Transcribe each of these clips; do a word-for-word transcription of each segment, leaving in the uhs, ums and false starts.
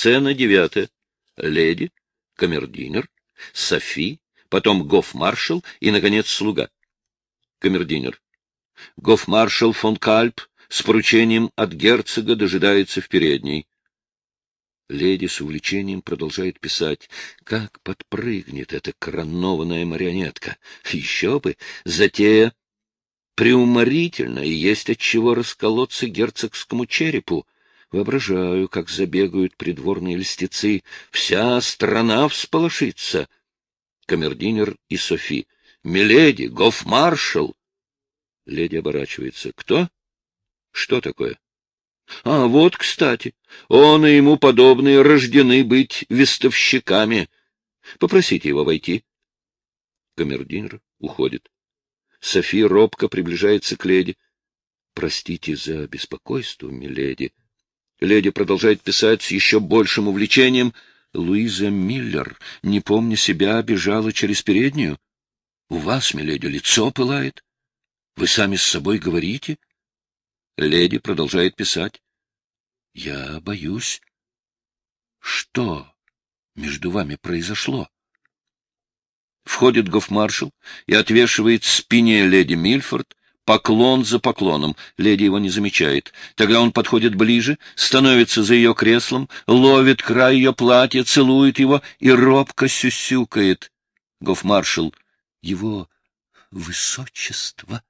Сцена девятая. Леди, камердинер, Софи, потом гофмаршал и, наконец, слуга. Камердинер. Гофмаршал фон Кальп с поручением от герцога дожидается в передней. Леди с увлечением продолжает писать. Как подпрыгнет эта коронованная марионетка! Еще бы! Затея преуморительна, и есть от чего расколоться герцогскому черепу. Воображаю, как забегают придворные льстецы. Вся страна всполошится. Камердинер и Софи. Миледи, гофмаршал! Леди оборачивается. Кто? Что такое? А вот, кстати, он и ему подобные рождены быть вестовщиками. Попросите его войти. Камердинер уходит. Софи робко приближается к леди. Простите за беспокойство, миледи. Леди продолжает писать с еще большим увлечением. Луиза Миллер, не помня себя, бежала через переднюю. У вас, миледи, лицо пылает. Вы сами с собой говорите. Леди продолжает писать. Я боюсь. Что между вами произошло? Входит гофмаршал и отвешивает спине леди Мильфорд поклон за поклоном. Леди его не замечает. Тогда он подходит ближе, становится за ее креслом, ловит край ее платья, целует его и робко сюсюкает. Гофмаршал. Его высочество.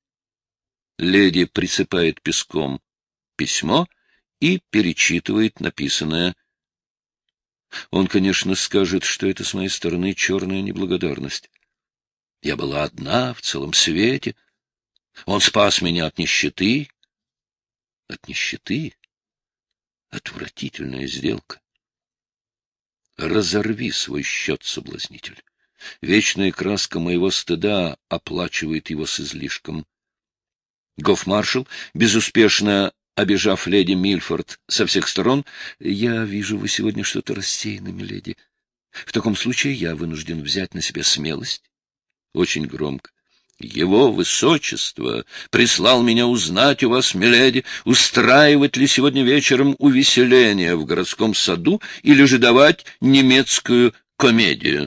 Леди присыпает песком письмо и перечитывает написанное. Он, конечно, скажет, что это с моей стороны черная неблагодарность. Я была одна в целом свете. Он спас меня от нищеты. От нищеты? Отвратительная сделка. Разорви свой счет, соблазнитель. Вечная краска моего стыда оплачивает его с излишком. Гофмаршал, безуспешно обежав леди Мильфорд со всех сторон, «Я вижу, вы сегодня что-то рассеяны, миледи. В таком случае я вынужден взять на себя смелость». Очень громко. «Его высочество прислал меня узнать у вас, миледи, устраивать ли сегодня вечером увеселение в городском саду или же давать немецкую комедию».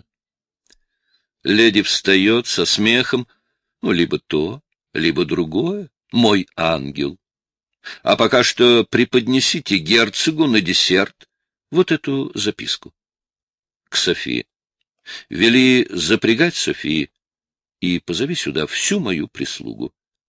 Леди встает со смехом, ну, либо то, либо другое, мой ангел. А пока что преподнесите герцогу на десерт вот эту записку. К Софии. Вели запрягать Софии и позови сюда всю мою прислугу.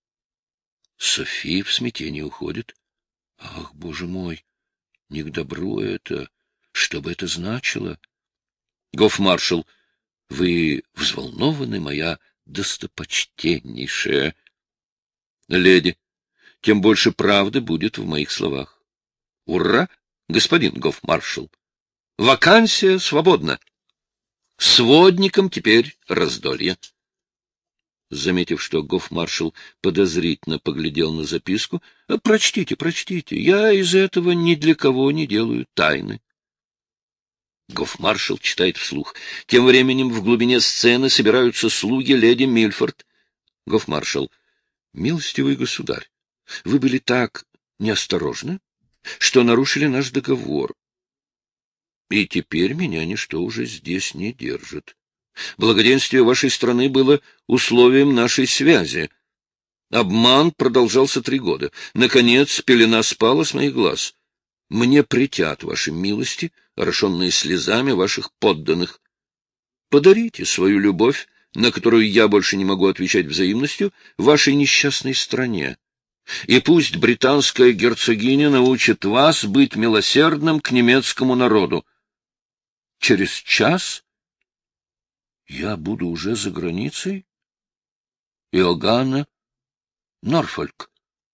София в смятении уходит. Ах, боже мой, не к добру это. Что бы это значило? Гофмаршал. Вы взволнованы, моя достопочтеннейшая. Леди. Тем больше правды будет в моих словах. Ура, господин гофмаршал! Вакансия свободна. Сводником теперь раздолье. Заметив, что гофмаршал подозрительно поглядел на записку, прочтите, прочтите, я из этого ни для кого не делаю тайны. Гофмаршал читает вслух. Тем временем в глубине сцены собираются слуги леди Мильфорд. Гофмаршал. Милостивый государь, вы были так неосторожны, что нарушили наш договор. И теперь меня ничто уже здесь не держит. Благоденствие вашей страны было условием нашей связи. Обман продолжался три года. Наконец, пелена спала с моих глаз. Мне претят ваши милости, орошенные слезами ваших подданных. Подарите свою любовь, на которую я больше не могу отвечать взаимностью, вашей несчастной стране. И пусть британская герцогиня научит вас быть милосердным к немецкому народу. Через час я буду уже за границей? Иоганна, Норфольк.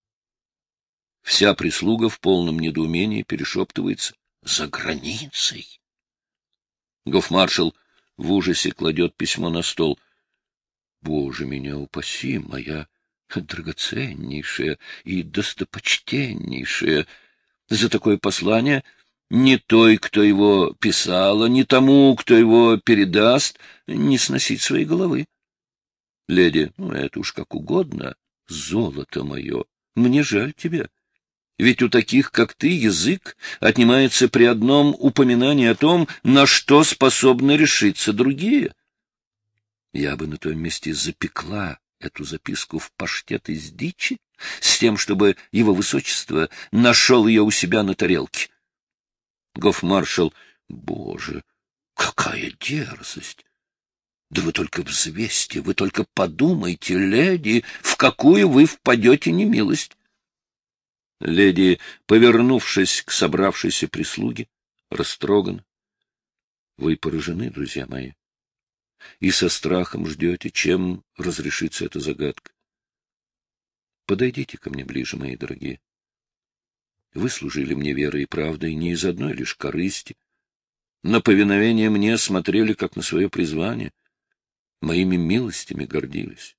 Вся прислуга в полном недоумении перешептывается. За границей? Гофмаршал в ужасе кладет письмо на стол. Боже меня упаси, моя драгоценнейшая и достопочтеннейшая. За такое послание ни той, кто его писала, ни тому, кто его передаст, не сносить своей головы. Леди, ну, это уж как угодно, золото мое, мне жаль тебя. Ведь у таких, как ты, язык отнимается при одном упоминании о том, на что способны решиться другие. Я бы на твоем месте запекла эту записку в паштет из дичи, с тем, чтобы его высочество нашел ее у себя на тарелке. Гофмаршал: Боже, какая дерзость! Да вы только взвесьте, вы только подумайте, леди, в какую вы впадете немилость. Леди, повернувшись к собравшейся прислуге, растрогана. Вы поражены, друзья мои, и со страхом ждете, чем разрешится эта загадка. Подойдите ко мне ближе, мои дорогие. Вы служили мне верой и правдой не из одной лишь корысти. На повиновение мне смотрели, как на свое призвание. Моими милостями гордились.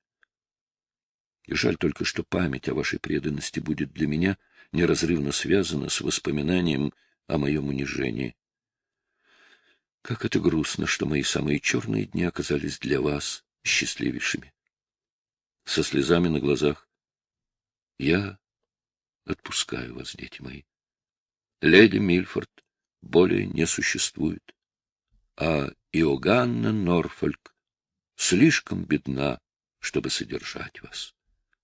И жаль только, что память о вашей преданности будет для меня неразрывно связана с воспоминанием о моем унижении. Как это грустно, что мои самые черные дни оказались для вас счастливейшими. Со слезами на глазах я отпускаю вас, дети мои. Леди Мильфорд более не существует, а Иоганна Норфольк слишком бедна, чтобы содержать вас.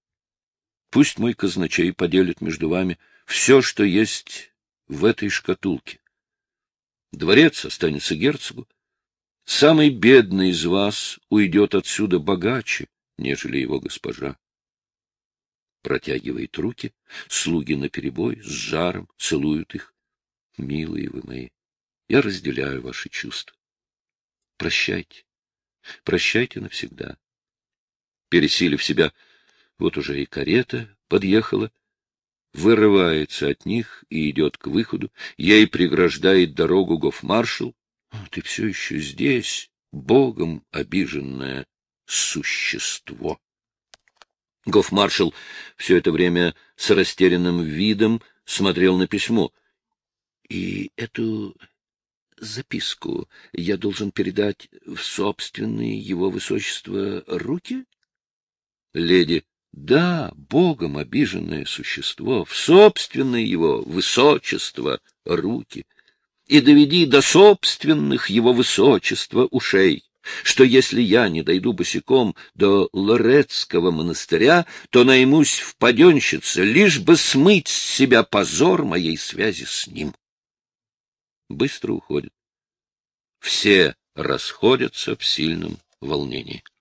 Пусть мой казначей поделит между вами все, что есть в этой шкатулке. Дворец останется герцогу. Самый бедный из вас уйдет отсюда богаче, нежели его госпожа. Протягивает руки, слуги наперебой, с жаром целуют их. Милые вы мои, я разделяю ваши чувства. Прощайте, прощайте навсегда. Пересилив себя, вот уже и карета подъехала, вырывается от них и идет к выходу. Ей преграждает дорогу гофмаршал. Ты все еще здесь, богом обиженное существо. Гофмаршал все это время с растерянным видом смотрел на письмо. И эту записку я должен передать в собственные его высочество руки? Леди: да, богом обиженное существо, в собственные его высочество руки. И доведи до собственных его высочества ушей, что если я не дойду босиком до Лоретского монастыря, то наймусь в паденщице, лишь бы смыть с себя позор моей связи с ним. Быстро уходит. Все расходятся в сильном волнении.